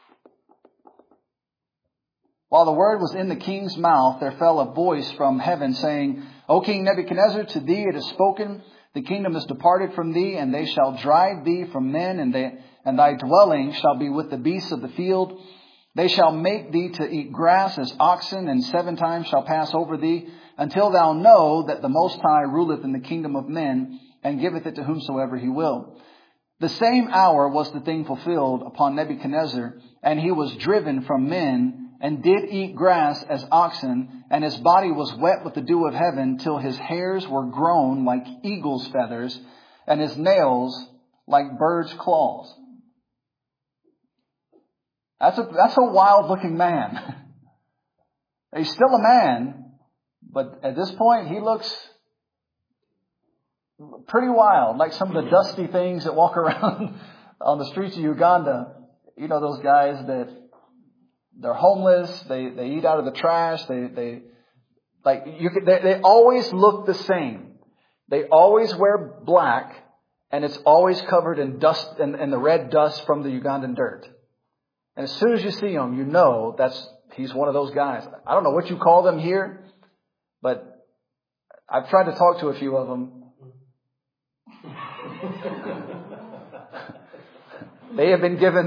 While the word was in the king's mouth, there fell a voice from heaven saying, O King Nebuchadnezzar, to thee it is spoken, the kingdom is departed from thee, and they shall drive thee from men, and thy dwelling shall be with the beasts of the field. They shall make thee to eat grass as oxen, and 7 times shall pass over thee, until thou know that the Most High ruleth in the kingdom of men, and giveth it to whomsoever he will. The same hour was the thing fulfilled upon Nebuchadnezzar, and he was driven from men, and did eat grass as oxen, and his body was wet with the dew of heaven, till his hairs were grown like eagle's feathers, and his nails like birds' claws. That's a wild looking man. He's still a man, but at this point he looks pretty wild, like some of the dusty things that walk around on the streets of Uganda. You know, those guys they're homeless, they eat out of the trash, they always look the same. They always wear black, and it's always covered in dust and the red dust from the Ugandan dirt. And as soon as you see him, you know he's one of those guys. I don't know what you call them here, but I've tried to talk to a few of them. They have been given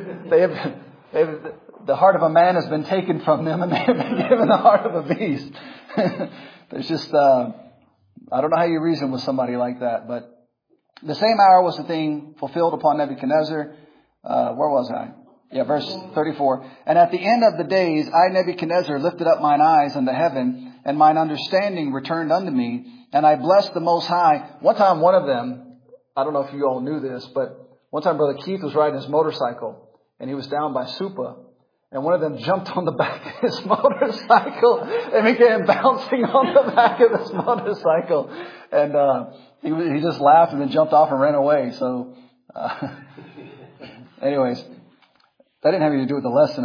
the heart of a man has been taken from them, and they have been given the heart of a beast. There's just, I don't know how you reason with somebody like that, but the same hour was the thing fulfilled upon Nebuchadnezzar. Where was I? Yeah, verse 34. And at the end of the days, I, Nebuchadnezzar, lifted up mine eyes unto heaven, and mine understanding returned unto me, and I blessed the Most High. One time, one of them, I don't know if you all knew this, but one time Brother Keith was riding his motorcycle, and he was down by Supa, and one of them jumped on the back of his motorcycle and began bouncing on the back of his motorcycle. And he just laughed and then jumped off and ran away. So, anyways, that didn't have anything to do with the lesson.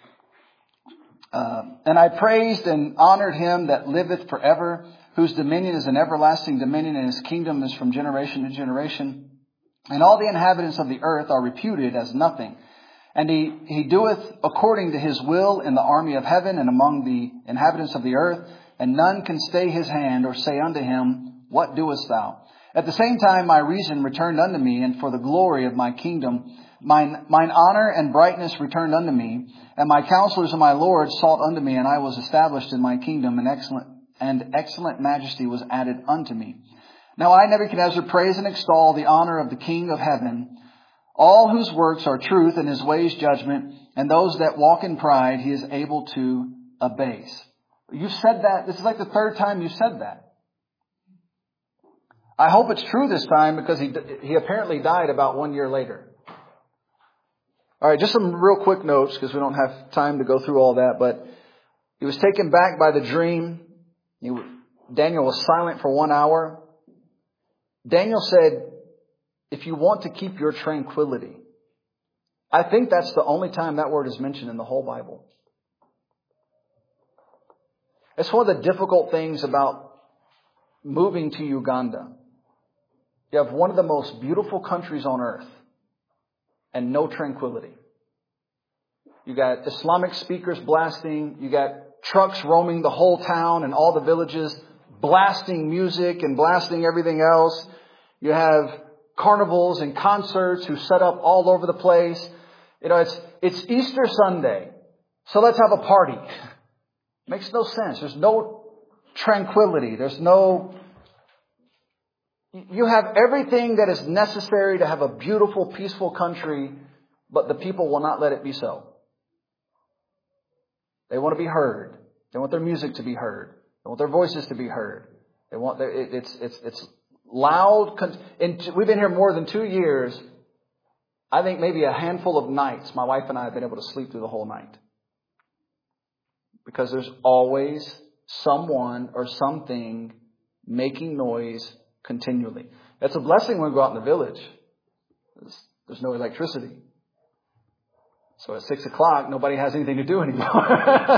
And I praised and honored him that liveth forever, whose dominion is an everlasting dominion, and his kingdom is from generation to generation. And all the inhabitants of the earth are reputed as nothing. And he doeth according to his will in the army of heaven and among the inhabitants of the earth. And none can stay his hand or say unto him, What doest thou? At the same time my reason returned unto me, and for the glory of my kingdom, mine honor and brightness returned unto me. And my counselors and my lords sought unto me, and I was established in my kingdom, and excellent majesty was added unto me. Now I, Nebuchadnezzar, praise and extol the honor of the King of heaven, all whose works are truth and his ways judgment, and those that walk in pride he is able to abase. You've said that. This is like the third time you said that. I hope it's true this time, because he apparently died about 1 year later. All right, just some real quick notes, because we don't have time to go through all that. But he was taken back by the dream. Daniel was silent for 1 hour. Daniel said, if you want to keep your tranquility. I think that's the only time that word is mentioned in the whole Bible. It's one of the difficult things about moving to Uganda. You have one of the most beautiful countries on earth and no tranquility. You got Islamic speakers blasting. You got trucks roaming the whole town and all the villages, blasting music and blasting everything else. You have carnivals and concerts who set up all over the place. You know, it's Easter Sunday, so let's have a party. Makes no sense. There's no tranquility. You have everything that is necessary to have a beautiful, peaceful country, but the people will not let it be so. They want to be heard. They want their music to be heard. They want their voices to be heard. They want it's loud. We've been here more than 2 years. I think maybe a handful of nights my wife and I have been able to sleep through the whole night. Because there's always someone or something making noise continually. It's a blessing when we go out in the village. There's no electricity. So at 6 o'clock, nobody has anything to do anymore.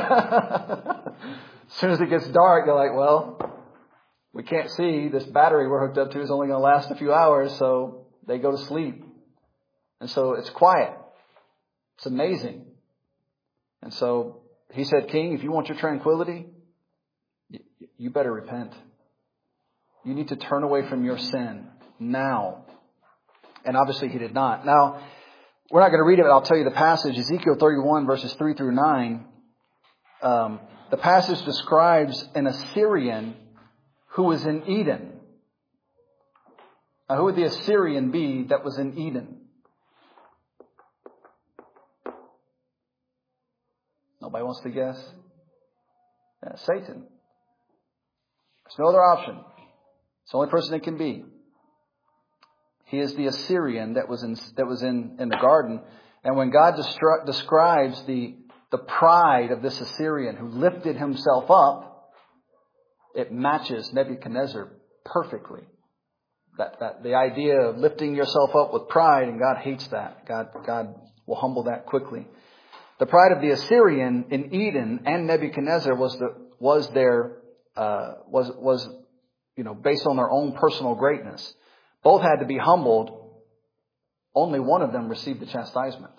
As soon as it gets dark, you're like, well, we can't see. This battery we're hooked up to is only going to last a few hours, so they go to sleep. And so it's quiet. It's amazing. And so he said, King, if you want your tranquility, you better repent. You need to turn away from your sin now. And obviously he did not. Now, we're not going to read it, but I'll tell you the passage. Ezekiel 31, verses 3 through 9. The passage describes an Assyrian who was in Eden. Now, who would the Assyrian be that was in Eden? Nobody wants to guess? Yeah, Satan. There's no other option. It's the only person it can be. He is the Assyrian that was in the garden. And when God describes the pride of this Assyrian who lifted himself up, it matches Nebuchadnezzar perfectly. That the idea of lifting yourself up with pride, and God hates that. God will humble that quickly. The pride of the Assyrian in Eden and Nebuchadnezzar was based on their own personal greatness. Both had to be humbled. Only one of them received the chastisement.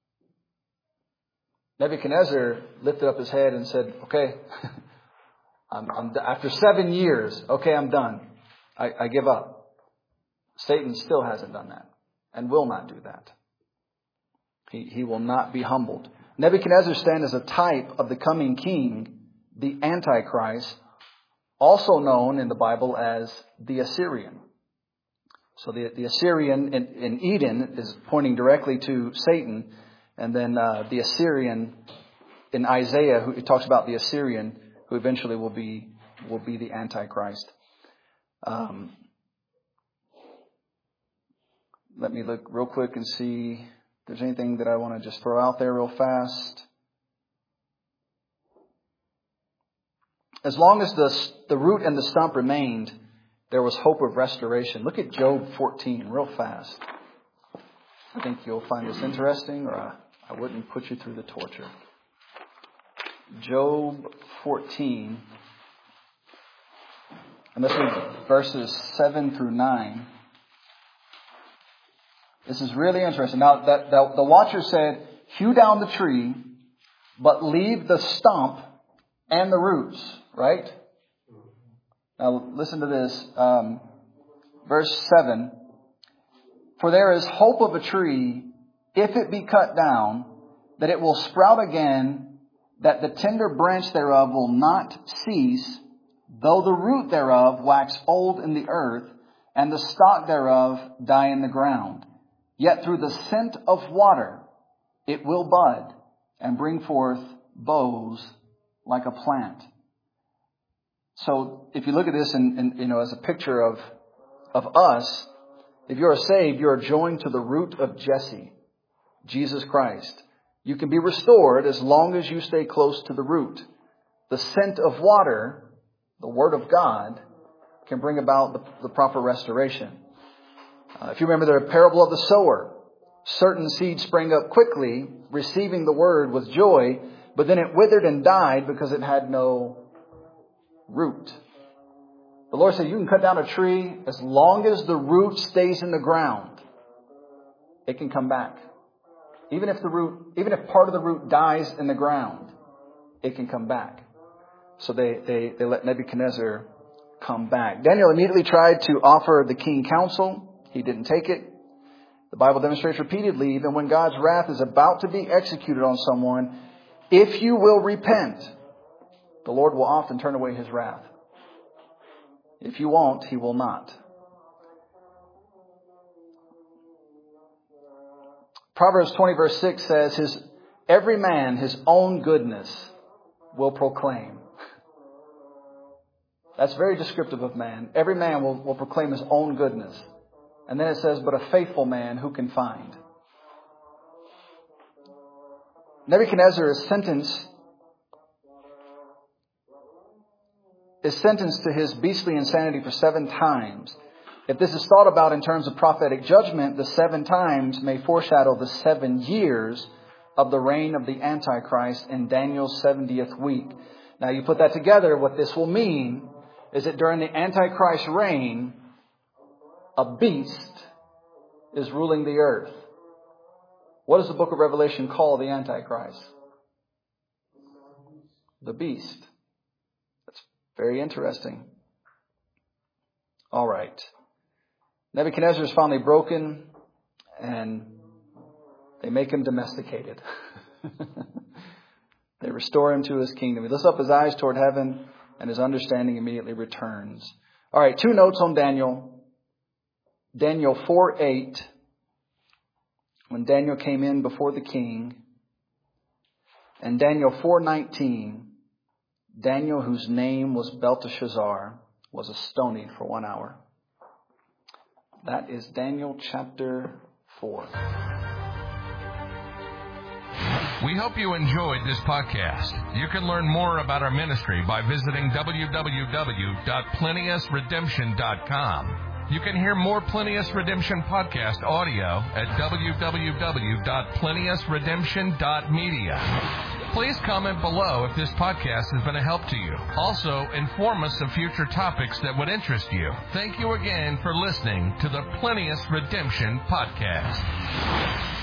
Nebuchadnezzar lifted up his head and said, "Okay, I'm after 7 years. Okay, I'm done. I give up." Satan still hasn't done that and will not do that. He will not be humbled. Nebuchadnezzar stands as a type of the coming king, the Antichrist, also known in the Bible as the Assyrian. So the Assyrian in Eden is pointing directly to Satan. And then the Assyrian in Isaiah, who talks about the Assyrian, who eventually will be the Antichrist. Let me look real quick and see if there's anything that I want to just throw out there real fast. As long as the root and the stump remained, there was hope of restoration. Look at Job 14 real fast. I think you'll find this interesting, or I wouldn't put you through the torture. Job 14. And this is verses 7 through 9. This is really interesting. Now, the watcher said, "Hew down the tree, but leave the stump and the roots." Right? Now, listen to this. Verse 7. "For there is hope of a tree, if it be cut down, that it will sprout again, that the tender branch thereof will not cease, though the root thereof wax old in the earth, and the stalk thereof die in the ground. Yet through the scent of water it will bud, and bring forth boughs like a plant." So if you look at this as a picture of us, if you are saved, you are joined to the root of Jesse, Jesus Christ. You can be restored as long as you stay close to the root. The scent of water, the Word of God, can bring about the proper restoration. If you remember the parable of the sower, certain seeds sprang up quickly, receiving the Word with joy, but then it withered and died because it had no root. The Lord said you can cut down a tree as long as the root stays in the ground. It can come back. Even if part of the root dies in the ground, it can come back. So they let Nebuchadnezzar come back. Daniel immediately tried to offer the king counsel. He didn't take it. The Bible demonstrates repeatedly, even when God's wrath is about to be executed on someone, if you will repent, the Lord will often turn away His wrath. If you won't, He will not. Proverbs 20 verse 6 says, every man his own goodness will proclaim. That's very descriptive of man. Every man will proclaim his own goodness. And then it says, but a faithful man who can find? Nebuchadnezzar is sentenced to his beastly insanity for 7 times. If this is thought about in terms of prophetic judgment, the 7 times may foreshadow the 7 years of the reign of the Antichrist in Daniel's 70th week. Now you put that together, what this will mean is that during the Antichrist reign, a beast is ruling the earth. What does the book of Revelation call the Antichrist? The beast. That's very interesting. All right. Nebuchadnezzar is finally broken, and they make him domesticated. They restore him to his kingdom. He lifts up his eyes toward heaven, and his understanding immediately returns. All right, 2 notes on Daniel. Daniel 4:8, when Daniel came in before the king. And Daniel 4:19, Daniel, whose name was Belteshazzar, was astonied for 1 hour. That is Daniel chapter 4. We hope you enjoyed this podcast. You can learn more about our ministry by visiting www.plenteousredemption.com. You can hear more Plenteous Redemption podcast audio at www.plenteousredemption.media. Please comment below if this podcast has been a help to you. Also, inform us of future topics that would interest you. Thank you again for listening to the Plenteous Redemption podcast.